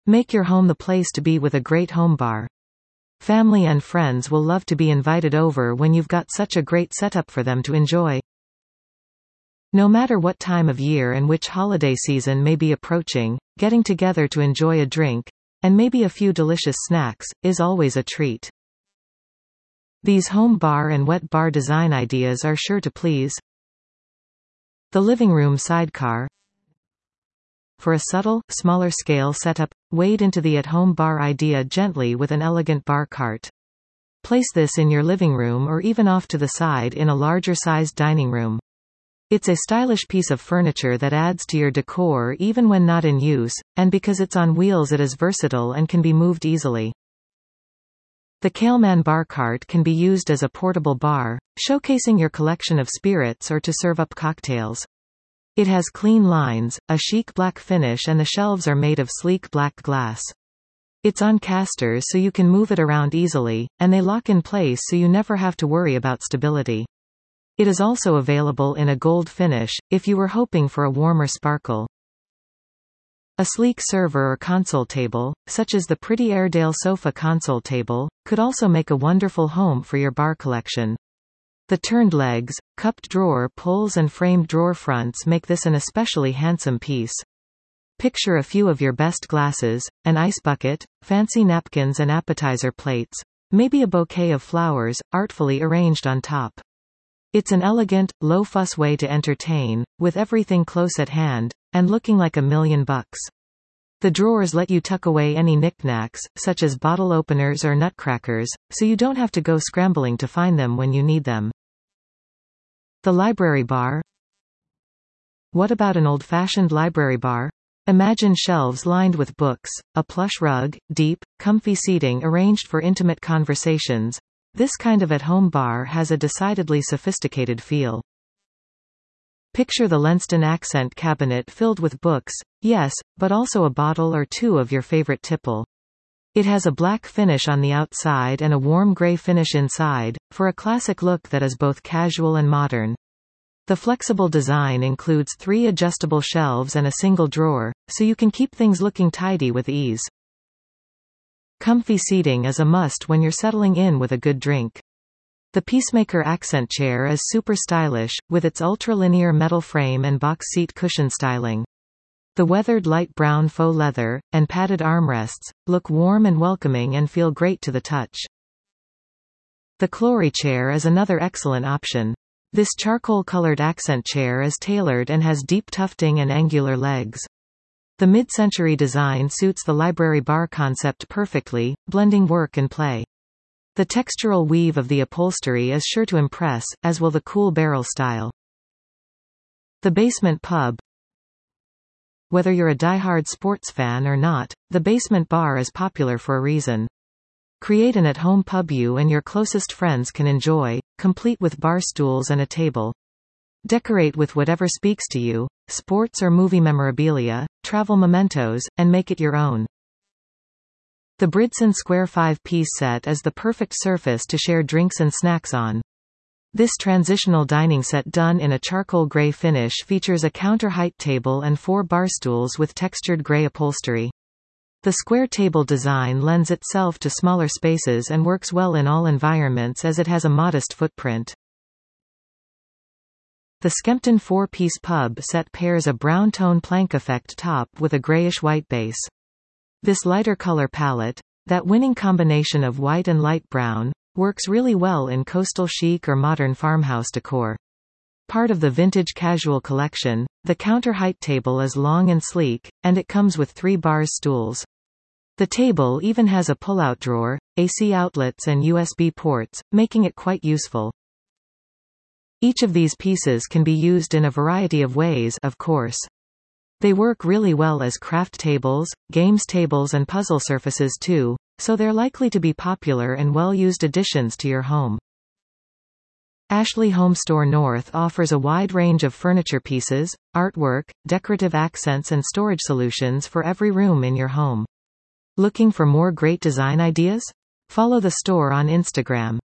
Make your home the place to be with a great home bar. Family and friends will love to be invited over when you've got such a great setup for them to enjoy. No matter what time of year and which holiday season may be approaching, getting together to enjoy a drink, and maybe a few delicious snacks, is always a treat. These home bar and wet bar design ideas are sure to please. The living room sidecar. For a subtle, smaller scale setup, wade into the at-home bar idea gently with an elegant bar cart. Place this in your living room or even off to the side in a larger-sized dining room. It's a stylish piece of furniture that adds to your decor even when not in use, and because it's on wheels it is versatile and can be moved easily. The Kaleman bar cart can be used as a portable bar, showcasing your collection of spirits or to serve up cocktails. It has clean lines, a chic black finish, and the shelves are made of sleek black glass. It's on casters so you can move it around easily, and they lock in place so you never have to worry about stability. It is also available in a gold finish, if you were hoping for a warmer sparkle. A sleek server or console table, such as the pretty Airedale sofa console table, could also make a wonderful home for your bar collection. The turned legs, cupped drawer pulls and framed drawer fronts make this an especially handsome piece. Picture a few of your best glasses, an ice bucket, fancy napkins and appetizer plates, maybe a bouquet of flowers, artfully arranged on top. It's an elegant, low-fuss way to entertain, with everything close at hand, and looking like $1,000,000. The drawers let you tuck away any knickknacks, such as bottle openers or nutcrackers, so you don't have to go scrambling to find them when you need them. The library bar. What about an old-fashioned library bar? Imagine shelves lined with books, a plush rug, deep, comfy seating arranged for intimate conversations. This kind of at-home bar has a decidedly sophisticated feel. Picture the Lenston accent cabinet filled with books, yes, but also a bottle or two of your favorite tipple. It has a black finish on the outside and a warm gray finish inside, for a classic look that is both casual and modern. The flexible design includes 3 adjustable shelves and a single drawer, so you can keep things looking tidy with ease. Comfy seating is a must when you're settling in with a good drink. The Peacemaker accent chair is super stylish, with its ultra-linear metal frame and box seat cushion styling. The weathered light brown faux leather, and padded armrests, look warm and welcoming and feel great to the touch. The Clory chair is another excellent option. This charcoal-colored accent chair is tailored and has deep tufting and angular legs. The mid-century design suits the library bar concept perfectly, blending work and play. The textural weave of the upholstery is sure to impress, as will the cool barrel style. The basement pub. Whether you're a diehard sports fan or not, the basement bar is popular for a reason. Create an at-home pub you and your closest friends can enjoy, complete with bar stools and a table. Decorate with whatever speaks to you, sports or movie memorabilia, travel mementos, and make it your own. The Bridson Square 5-piece set is the perfect surface to share drinks and snacks on. This transitional dining set done in a charcoal gray finish features a counter-height table and 4 bar stools with textured gray upholstery. The square table design lends itself to smaller spaces and works well in all environments as it has a modest footprint. The Skempton 4-piece pub set pairs a brown tone plank effect top with a grayish-white base. This lighter color palette, that winning combination of white and light brown, works really well in coastal chic or modern farmhouse decor. Part of the vintage casual collection, the counter-height table is long and sleek, and it comes with 3 bars stools. The table even has a pull-out drawer, AC outlets and USB ports, making it quite useful. Each of these pieces can be used in a variety of ways, of course. They work really well as craft tables, games tables and puzzle surfaces too, so they're likely to be popular and well-used additions to your home. Ashley Home Store North offers a wide range of furniture pieces, artwork, decorative accents and storage solutions for every room in your home. Looking for more great design ideas? Follow the store on Instagram.